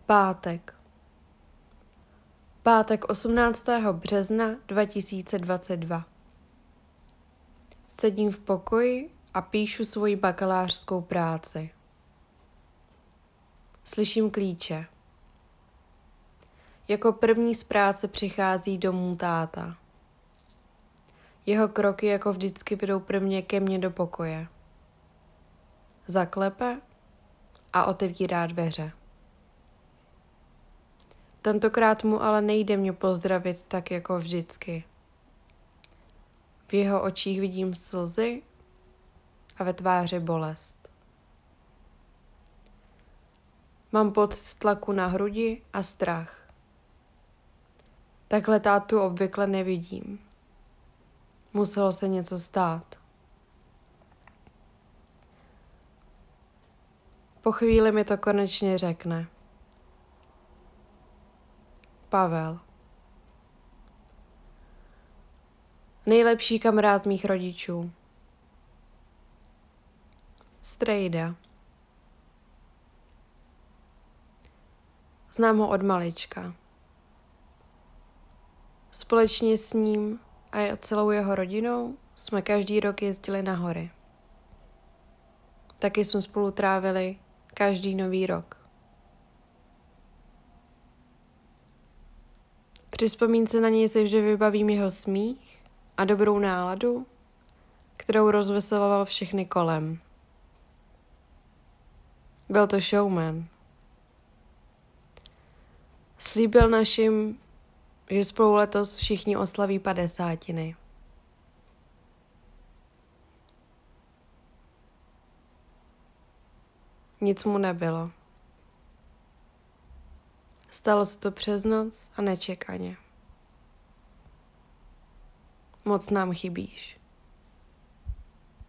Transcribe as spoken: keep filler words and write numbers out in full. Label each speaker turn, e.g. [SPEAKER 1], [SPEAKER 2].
[SPEAKER 1] Pátek. Pátek osmnáctého března dva tisíce dvacet dva. Sedím v pokoji a píšu svoji bakalářskou práci. Slyším klíče. Jako první z práce přichází domů táta. Jeho kroky jako vždycky vedou prvně ke mně do pokoje. Zaklepe a otevírá dveře. Tentokrát mu ale nejde mě pozdravit tak jako vždycky. V jeho očích vidím slzy a ve tváři bolest. Mám pocit tlaku na hrudi a strach. Takhle tátu obvykle nevidím. Muselo se něco stát. Po chvíli mi to konečně řekne. Pavel. Nejlepší kamarád mých rodičů. Strejda. Znám ho od malička. Společně s ním a celou jeho rodinou jsme každý rok jezdili na hory. Taky jsme spolu trávili každý nový rok. Při vzpomínce na něj se vždy vybavím jeho smích a dobrou náladu, kterou rozveseloval všechny kolem. Byl to showman. Slíbil našim, že spolu letos všichni oslaví padesátiny. Nic mu nebylo. Stalo se to přes noc a nečekaně. Moc nám chybíš.